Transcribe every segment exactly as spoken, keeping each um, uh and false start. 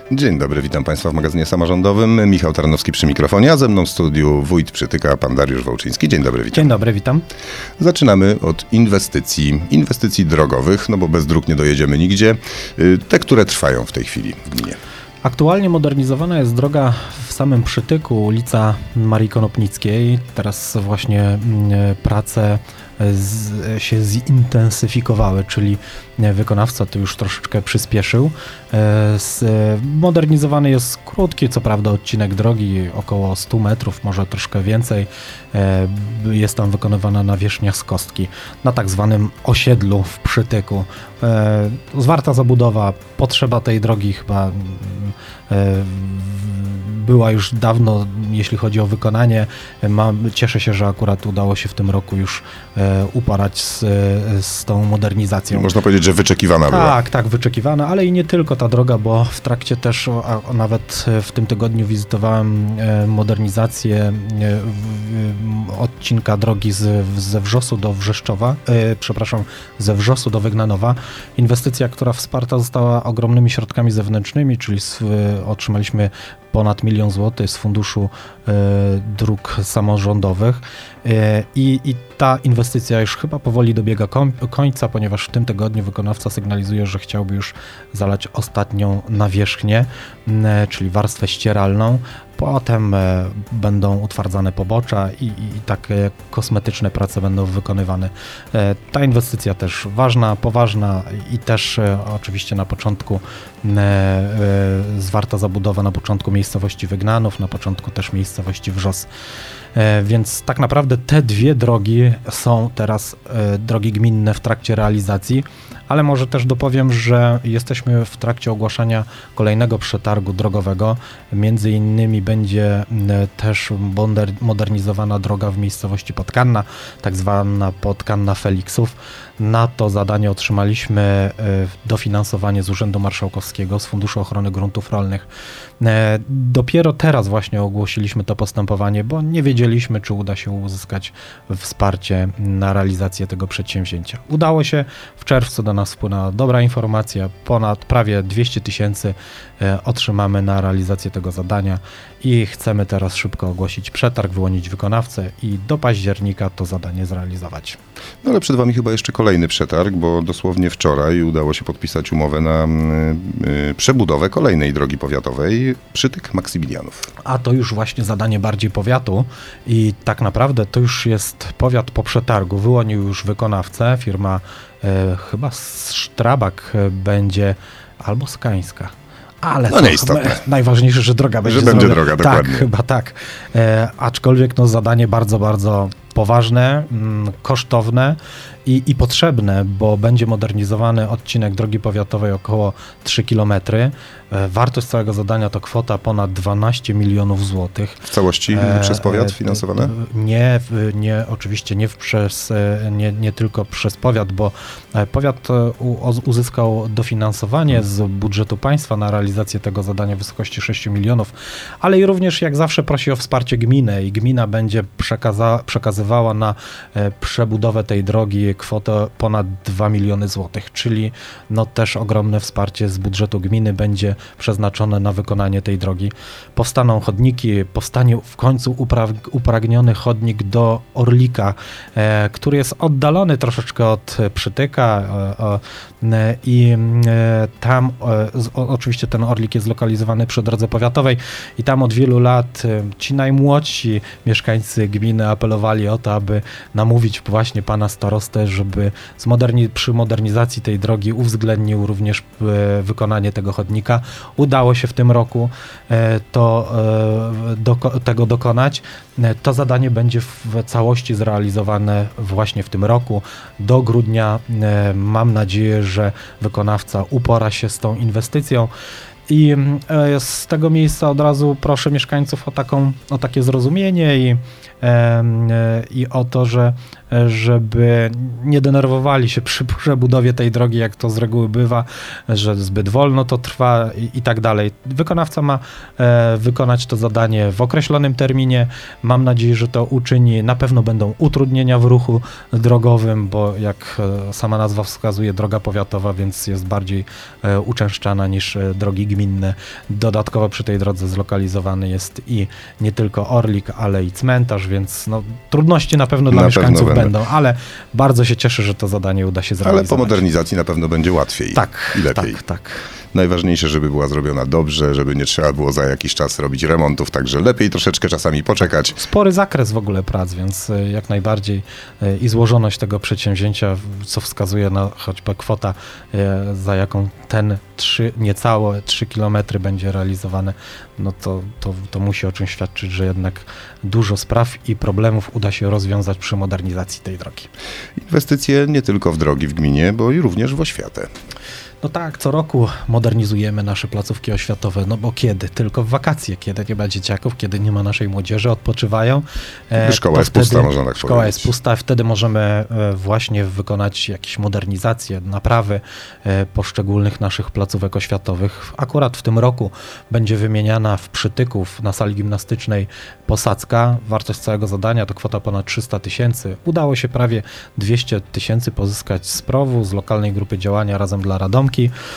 Dzień dobry, witam Państwa w magazynie samorządowym. Michał Tarnowski przy mikrofonie, a ze mną w studiu wójt Przytyka, pan Dariusz Wołczyński. Dzień dobry, witam. Dzień dobry, witam. Zaczynamy od inwestycji, inwestycji drogowych, no bo bez dróg nie dojedziemy nigdzie. Te, które trwają w tej chwili w gminie. Aktualnie modernizowana jest droga w samym Przytyku, ulica Marii Konopnickiej. Teraz właśnie prace z, się zintensyfikowały, czyli wykonawca to już troszeczkę przyspieszył. Modernizowany jest krótki, co prawda, odcinek drogi, około stu metrów, może troszkę więcej. Jest tam wykonywana nawierzchnia z kostki na tak zwanym osiedlu w Przytyku. Zwarta zabudowa, potrzeba tej drogi chyba była już dawno, jeśli chodzi o wykonanie. Mam, cieszę się, że akurat udało się w tym roku już e, uporać z, z tą modernizacją. Można powiedzieć, że wyczekiwana tak, była. Tak, tak, wyczekiwana, ale i nie tylko ta droga, bo w trakcie też, a, a nawet w tym tygodniu wizytowałem e, modernizację e, w, odcinka drogi z, ze Wrzosu do Wrzeszczowa, e, przepraszam, ze Wrzosu do Wygnanowa. Inwestycja, która wsparta została ogromnymi środkami zewnętrznymi, czyli z, otrzymaliśmy ponad milion złotych z Funduszu e, Dróg Samorządowych e, i, i ta inwestycja już chyba powoli dobiega koń, końca, ponieważ w tym tygodniu wykonawca sygnalizuje, że chciałby już zalać ostatnią nawierzchnię, e, czyli warstwę ścieralną. Potem e, będą utwardzane pobocza i, i, i takie kosmetyczne prace będą wykonywane. E, ta inwestycja też ważna, poważna i też e, oczywiście na początku e, e, zwarta zabudowa na początku miejscowości Wygnanów, na początku też miejscowości Wrzos. E, więc tak naprawdę te dwie drogi są teraz e, drogi gminne w trakcie realizacji, ale może też dopowiem, że jesteśmy w trakcie ogłaszania kolejnego przetargu drogowego. Między innymi będzie też modernizowana droga w miejscowości Podkanna, tak zwana Podkanna Feliksów. Na to zadanie otrzymaliśmy dofinansowanie z Urzędu Marszałkowskiego, z Funduszu Ochrony Gruntów Rolnych. Dopiero teraz właśnie ogłosiliśmy to postępowanie, bo nie wiedzieliśmy, czy uda się uzyskać wsparcie na realizację tego przedsięwzięcia. Udało się, w czerwcu do nas wpłynęła dobra informacja, ponad prawie dwieście tysięcy otrzymamy na realizację tego zadania i chcemy teraz szybko ogłosić przetarg, wyłonić wykonawcę i do października to zadanie zrealizować. No ale przed wami chyba jeszcze kolejny przetarg, bo dosłownie wczoraj udało się podpisać umowę na y, przebudowę kolejnej drogi powiatowej Przytyk Maksymilianów. A to już właśnie zadanie bardziej powiatu i tak naprawdę to już jest powiat po przetargu. Wyłonił już wykonawcę, firma e, chyba Strabag będzie albo Skańska. Ale no nieistotne. Najważniejsze, że droga będzie Że będzie zrobiona. droga, dokładnie. Tak, chyba tak. E, aczkolwiek no, zadanie bardzo, bardzo poważne, mm, kosztowne i, i potrzebne, bo będzie modernizowany odcinek drogi powiatowej około trzy kilometry. E, wartość całego zadania to kwota ponad dwanaście milionów złotych. W całości e, przez powiat finansowane? E, nie, nie, oczywiście nie, w, przez, nie, nie tylko przez powiat, bo powiat u, uzyskał dofinansowanie z budżetu państwa na realizację tego zadania w wysokości sześciu milionów, ale i również jak zawsze prosi o wsparcie gminy i gmina będzie przekaza, przekazywała na e, przebudowę tej drogi kwotę ponad dwa miliony złotych, czyli no też ogromne wsparcie z budżetu gminy będzie przeznaczone na wykonanie tej drogi. Powstaną chodniki, powstanie w końcu upra- upragniony chodnik do Orlika, e, który jest oddalony troszeczkę od Przytyka e, e, i e, tam e, z, o, oczywiście ten Orlik jest zlokalizowany przy drodze powiatowej i tam od wielu lat e, ci najmłodsi mieszkańcy gminy apelowali o to, aby namówić właśnie pana starostę, żeby z moderni- przy modernizacji tej drogi uwzględnił również e, wykonanie tego chodnika. Udało się w tym roku e, to, e, doko- tego dokonać. E, to zadanie będzie w całości zrealizowane właśnie w tym roku. Do grudnia e, mam nadzieję, że wykonawca upora się z tą inwestycją. I e, z tego miejsca od razu proszę mieszkańców o, taką, o takie zrozumienie i, e, i o to, że żeby nie denerwowali się przy przebudowie tej drogi, jak to z reguły bywa, że zbyt wolno to trwa i, i tak dalej. Wykonawca ma e, wykonać to zadanie w określonym terminie. Mam nadzieję, że to uczyni. Na pewno będą utrudnienia w ruchu drogowym, bo jak e, sama nazwa wskazuje, droga powiatowa, więc jest bardziej e, uczęszczana niż e, drogi gminne. Dodatkowo przy tej drodze zlokalizowany jest i nie tylko Orlik, ale i cmentarz, więc no, trudności na pewno dla Na mieszkańców pewno będą, ale bardzo się cieszę, że to zadanie uda się Ale zrealizować. po modernizacji na pewno będzie łatwiej Tak, i lepiej. tak, tak. Najważniejsze, żeby była zrobiona dobrze, żeby nie trzeba było za jakiś czas robić remontów, także lepiej troszeczkę czasami poczekać. Spory zakres w ogóle prac, więc y, jak najbardziej y, i złożoność tego przedsięwzięcia, w- co wskazuje na choćby kwota, y, za jaką ten trzy, niecałe trzy kilometry będzie realizowane, no to, to, to musi o czymś świadczyć, że jednak dużo spraw i problemów uda się rozwiązać przy modernizacji tej drogi. Inwestycje nie tylko w drogi w gminie, bo i również w oświatę. No tak, co roku modernizujemy nasze placówki oświatowe, no bo kiedy? Tylko w wakacje, kiedy nie ma dzieciaków, kiedy nie ma naszej młodzieży, odpoczywają. E, Szkoła to jest pusta, można tak Szkoła powiedzieć. jest pusta, wtedy możemy e, właśnie wykonać jakieś modernizacje, naprawy e, poszczególnych naszych placówek oświatowych. Akurat w tym roku będzie wymieniana w Przytyków na sali gimnastycznej posadzka. Wartość całego zadania to kwota ponad trzysta tysięcy. Udało się prawie dwieście tysięcy pozyskać z prowu, z lokalnej grupy działania Razem dla Radomki.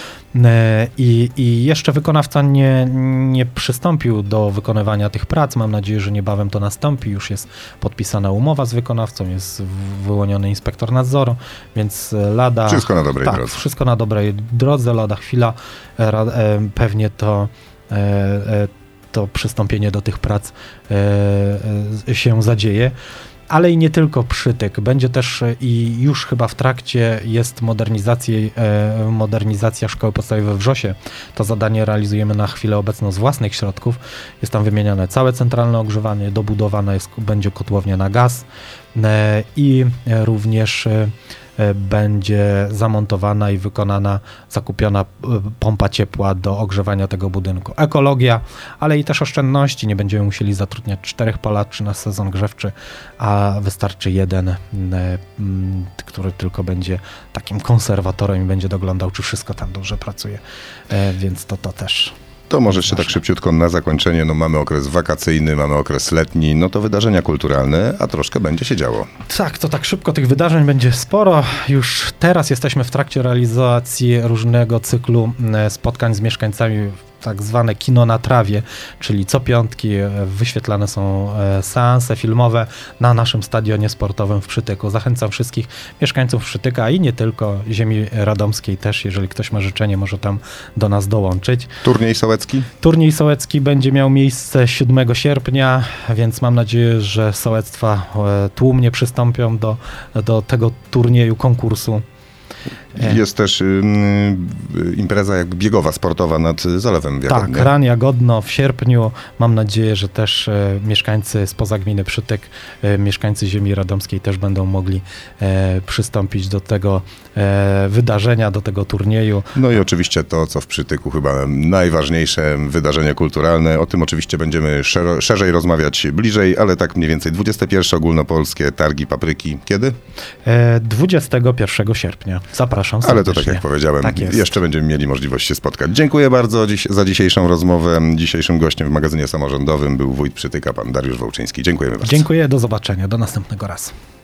E, I, I jeszcze wykonawca nie, nie przystąpił do wykonywania tych prac. Mam nadzieję, że niebawem to nastąpi. Już jest podpisana umowa z wykonawcą, jest w- wyłoniony inspektor nadzoru, więc lada... Wszystko na dobrej tak, drodze. wszystko na dobrej drodze. Lada chwila e, ra, e, pewnie to... E, e, to przystąpienie do tych prac e, e, się zadzieje. Ale i nie tylko Przytyk. Będzie też e, i już chyba w trakcie jest modernizacja, e, modernizacja szkoły podstawowej we Wrzosie. To zadanie realizujemy na chwilę obecną z własnych środków. Jest tam wymieniane całe centralne ogrzewanie, dobudowana jest, będzie kotłownia na gaz e, i e, również e, e, będzie zamontowana i wykonana, zakupiona e, pompa ciepła do ogrzewania tego budynku. Ekologia, ale i też oszczędności. Nie będziemy musieli zatrudniać czterech palaczy na sezon grzewczy, a wystarczy jeden, e, m, który tylko będzie takim konserwatorem i będzie doglądał, czy wszystko tam dobrze pracuje. E, Więc to, to też. To może jeszcze tak Ważne. szybciutko na zakończenie, no mamy okres wakacyjny, mamy okres letni, no to wydarzenia kulturalne, a troszkę będzie się działo. Tak, to tak szybko tych wydarzeń będzie sporo. Już teraz jesteśmy w trakcie realizacji różnego cyklu e, spotkań z mieszkańcami, tak zwane kino na trawie, czyli co piątki e, wyświetlane są e, seanse filmowe na naszym stadionie sportowym w Przytyku. Zachęcam wszystkich mieszkańców Przytyka i nie tylko ziemi radomskiej też, jeżeli ktoś ma życzenie, może tam do nas dołączyć. Turniej sołecki? Turniej sołecki będzie miał miejsce siódmego sierpnia, więc mam nadzieję, że sołectwa e, tłumnie przystąpią do, do tego turnieju, konkursu. E, Jest też ym, y, impreza jakby biegowa, sportowa nad Zalewem Tak, Jagodnie. Ran Jagodno w sierpniu. Mam nadzieję, że też e, mieszkańcy spoza gminy Przytyk, e, mieszkańcy ziemi radomskiej też będą mogli e, przystąpić do tego e, wydarzenia, do tego turnieju. No i oczywiście to, co w Przytyku chyba najważniejsze wydarzenie kulturalne. O tym oczywiście będziemy szero- szerzej rozmawiać bliżej, ale tak mniej więcej dwudzieste pierwsze ogólnopolskie targi papryki. Kiedy? E, dwudziestego pierwszego sierpnia. Zapraszam Ale to tak serdecznie. jak powiedziałem, Tak jest. jeszcze będziemy mieli możliwość się spotkać. Dziękuję bardzo dziś, za dzisiejszą rozmowę. Dzisiejszym gościem w magazynie samorządowym był wójt Przytyka, pan Dariusz Wołczyński. Dziękujemy bardzo. Dziękuję, do zobaczenia, do następnego razu.